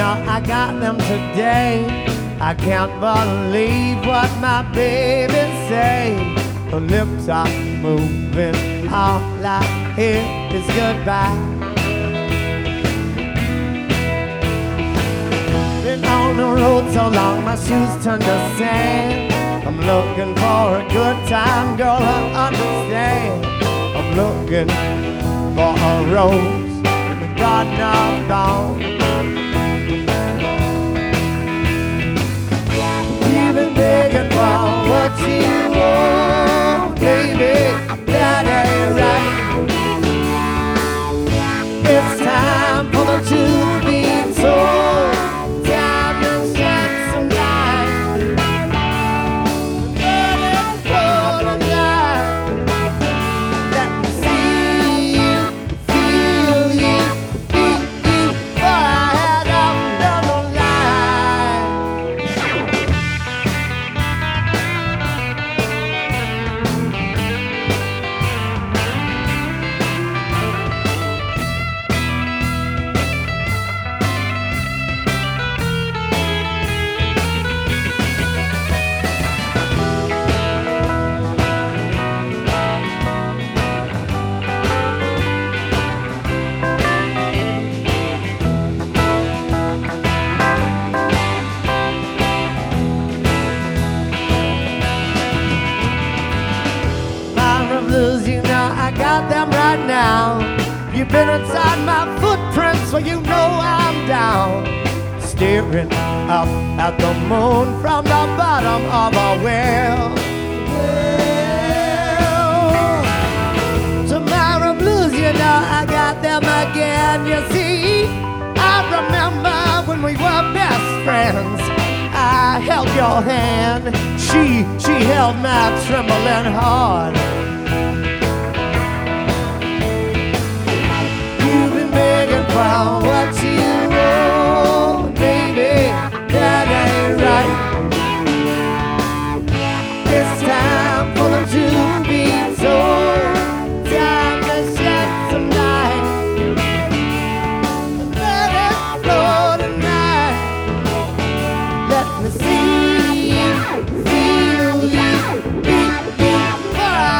now I got them today. I can't believe what my baby say. Her lips are moving, all I hear is goodbye. Been on the road so long, my shoes turn to sand. I'm looking for a good time, girl, I understand. I'm looking for a rose in the garden of dawn. You've been begging for what you want, baby, that ain't right. It's time for the truth being told. Time to shed some light. Let it flow tonight. Let me see you, feel you, beat you, before I head out down the line. Blues, you know I got them right now. You've been inside my footprints, so you know I'm down. Staring up at the moon from the bottom of a well. Tomorrow blues, you know I got them again. You see, I remember when we were best friends. I held your hand, she held my trembling heart. You've been begging for what you want, baby, that ain't right. It's time for them to be told. Time to shed some light. Let it flow tonight. Let me see you, feel you, beat me, before I